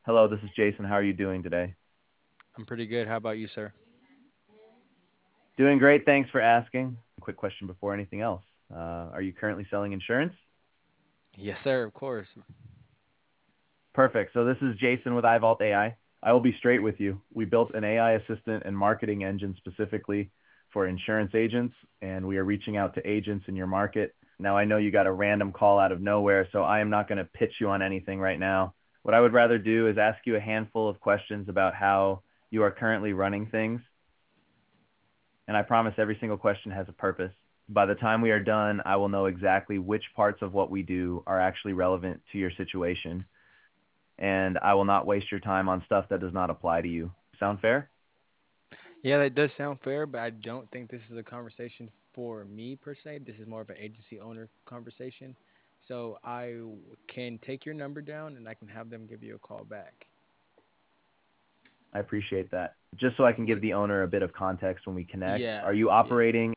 Hello, this is Jason. How are you doing today? I'm pretty good. How about you, sir? Doing great. Thanks for asking. Quick question before anything else. Are you currently selling insurance? Yes, sir, of course. Perfect. So this is Jason with iVault AI. I will be straight with you. We built an AI assistant and marketing engine specifically for insurance agents, and we are reaching out to agents in your market. Now, I know you got a random call out of nowhere, so I am not going to pitch you on anything right now. What I would rather do is ask you a handful of questions about how you are currently running things, and I promise every single question has a purpose. By the time we are done, I will know exactly which parts of what we do are actually relevant to your situation, and I will not waste your time on stuff that does not apply to you. Sound fair? Yeah, that does sound fair, but I don't think this is a conversation for me per se. This is more of an agency owner conversation. So can take your number down and I can have them give you a call back. I appreciate that. Just so I can give What? the owner a bit of context when we connect, Yeah, are you yeah. operating?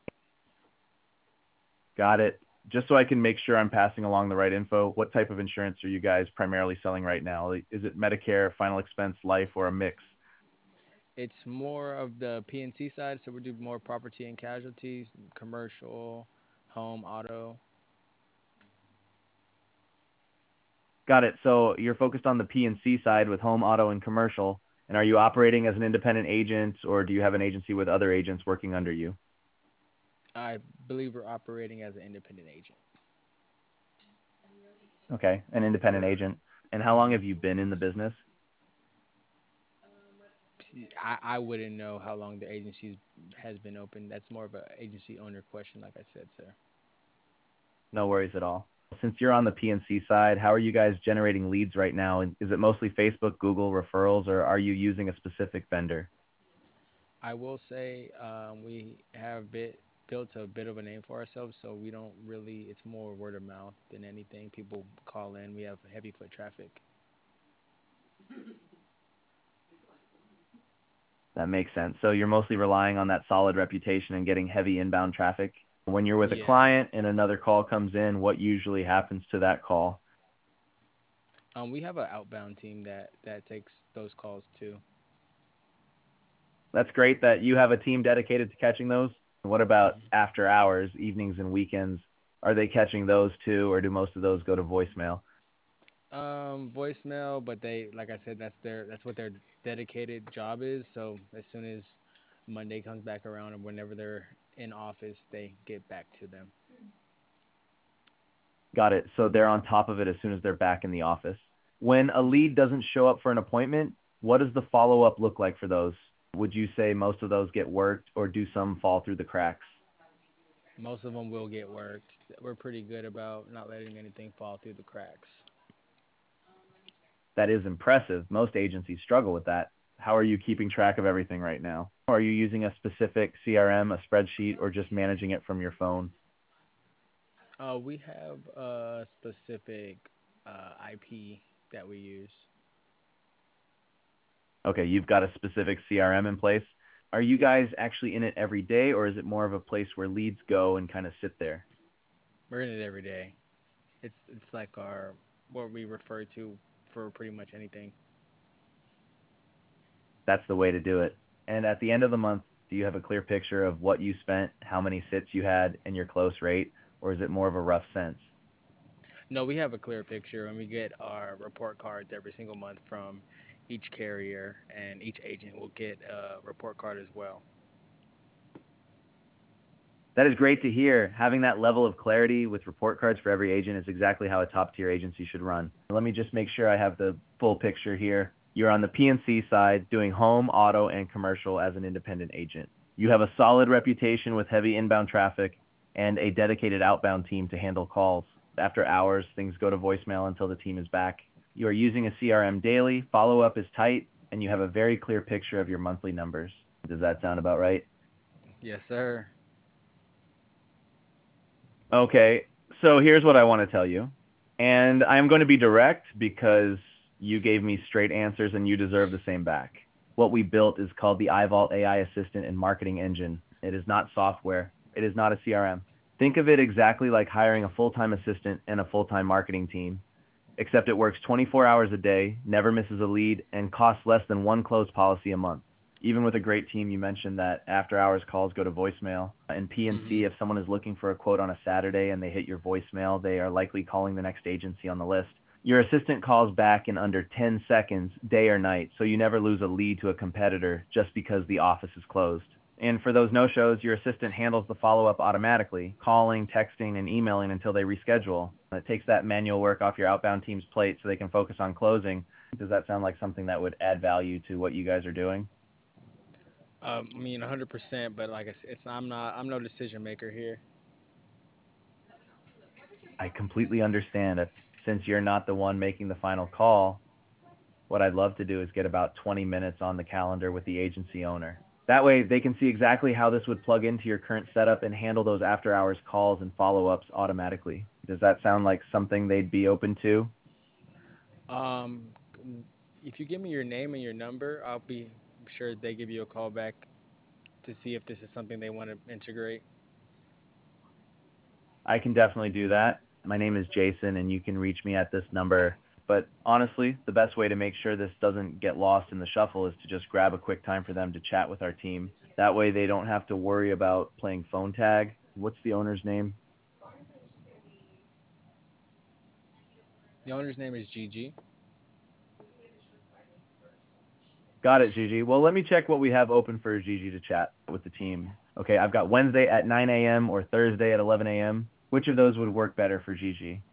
Got it. Just so I can make sure I'm passing along the right info, what type of insurance are you guys primarily selling right now? Is it Medicare, final expense, life, or a mix? It's more of the PNC side, so we do more property and casualties, commercial, home, auto. Got it. So you're focused on the P&C side with home, auto, and commercial. And are you operating as an independent agent, or do you have an agency with other agents working under you? I believe we're operating as an independent agent. Okay, an independent agent. And how long hmm have you been in the business? I wouldn't know how long the agency has been open. That's more of an agency owner question, like I said, sir. No worries at all. Since you're on the PNC side, how are you guys generating leads right now? And is it mostly Facebook, Google referrals, or are you using a specific vendor? I will say we have built a bit of a name for ourselves, so we don't really. It's more word of mouth than anything. People call in. We have heavy foot traffic. That makes sense. So you're mostly relying on that solid reputation and getting heavy inbound traffic. When you're with a Yeah. client and another call comes in, what usually happens to that call? We have an outbound team that takes those calls too. That's great that you have a team dedicated to catching those. What about hmm after hours, evenings and weekends? Are they catching those too, or do most of those go to voicemail? Voicemail, but they, like I said, that's what their dedicated job is. So as soon as Monday comes back around, and whenever they're in office, they get back to them. Got it. So they're on top of it as soon as they're back in the office. When a lead doesn't show up for an appointment, what does the follow up look like for those? Would you say most of those get worked, or do some fall through the cracks? Most of them will get worked. We're pretty good about not letting anything fall through the cracks. That is impressive. Most agencies struggle with that. How are you keeping track of everything right now? Are you using a specific CRM, a spreadsheet, or just managing it from your phone? We have a specific IP that we use. Okay, you've got a specific CRM in place. Are you guys actually in it every day, or is it more of a place where leads go and kind of sit there? We're in it every day. It's like our what we refer to for pretty much anything. That's the way to do it. And at the end of the month, do you have a clear picture of what you spent, how many sits you had, and your close rate, or is it more of a rough sense? No, we have a clear picture, and we get our report cards every single month from each carrier, and each agent will get a report card as well. That is great to hear. Having that level of clarity with report cards for every agent is exactly how a top tier agency should run. Let me just make sure I have the full picture here. You're on the PNC side doing home, auto, and commercial as an independent agent. You have a solid reputation with heavy inbound traffic and a dedicated outbound team to handle calls. After hours, things go to voicemail until the team is back. You are using a CRM daily, follow up is tight, and you have a very clear picture of your monthly numbers. Does that sound about right? Yes, sir. Okay, so here's what I want to tell you. And I'm going to be direct because you gave me straight answers and you deserve the same back. What we built is called the iVault AI Assistant and Marketing Engine. It is not software, it is not a CRM. Think of it exactly like hiring a full time assistant and a full time marketing team. except it works 24 hours a day, never misses a lead, and costs less than one closed policy a month. Even with a great team, you mentioned that after-hours calls go to voicemail. In Mm-hmm. P&C, if someone is looking for a quote on a Saturday and they hit your voicemail, they are likely calling the next agency on the list. Your assistant calls back in under 10 seconds, day or night, so you never lose a lead to a competitor just because the office is closed. And for those no-shows, your assistant handles the follow-up automatically, calling, texting, and emailing until they reschedule. It takes that manual work off your outbound team's plate so they can focus on closing. Does that sound like something that would add value to what you guys are doing? I mean, 100%, but like I said, I'm no decision maker here. I completely understand that since you're not the one making the final call, what I'd love to do is get about 20 minutes on the calendar with the agency owner. That way they can see exactly how this would plug into your current setup and handle those after hours calls and follow-ups automatically. Does that sound like something they'd be open to? Um, if you give me your name and your number, I'll be sure they give you a call back to see if this is something they want to integrate. I can definitely do that. My name is Jason and you can reach me at this number. But honestly, the best way to make sure this doesn't get lost in the shuffle is to just grab a quick time for them to chat with our team. That way they don't have to worry about playing phone tag. What's the owner's name? The owner's name is Gigi. Got it, Gigi. Well, let me check what we have open for Gigi to chat with the team. Okay, I've got Wednesday at 9 a.m. or Thursday at 11 a.m. Which of those would work better for Gigi?